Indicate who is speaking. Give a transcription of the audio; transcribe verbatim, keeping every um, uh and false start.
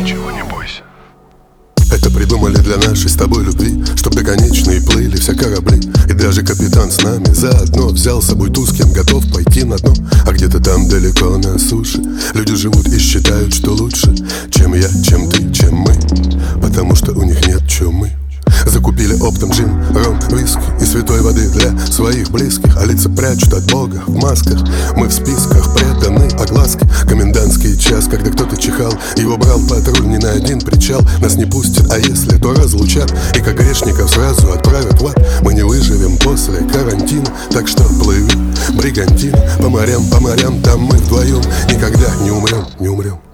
Speaker 1: ничего не бойся.
Speaker 2: Это придумали для нашей с тобой любви, чтоб до конечной плыли все корабли. И даже капитан с нами заодно взял с собой ту, с кем готов пойти на дно. А где-то там далеко на суше люди живут и считают, что лучше, чем я, чем ты, чем мы, потому что у них нет чумы. Закупили оптом джин, ром, виски и святой воды для своих близких. А лица прячут от Бога в масках. Мы в списках преданы огласке. Комендантский час, когда кто-то чихал, его брал патруль не на один причал. Нас не пустят, а если, то разлучат. И как грешников сразу отправят в ад. Мы не выживем после карантина, так что плыви, бригантина, по морям, по морям. Там мы вдвоем никогда не умрем, не умрем.